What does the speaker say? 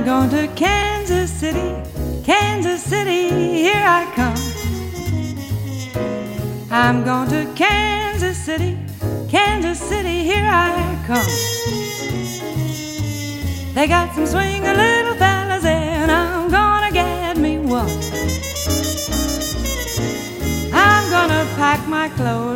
going to Kansas City, Kansas City, here I come. I'm going to Kansas City, Kansas City, here I come. They got some swinger little fellas there, and I'm gonna get me one. I'm gonna pack my clothes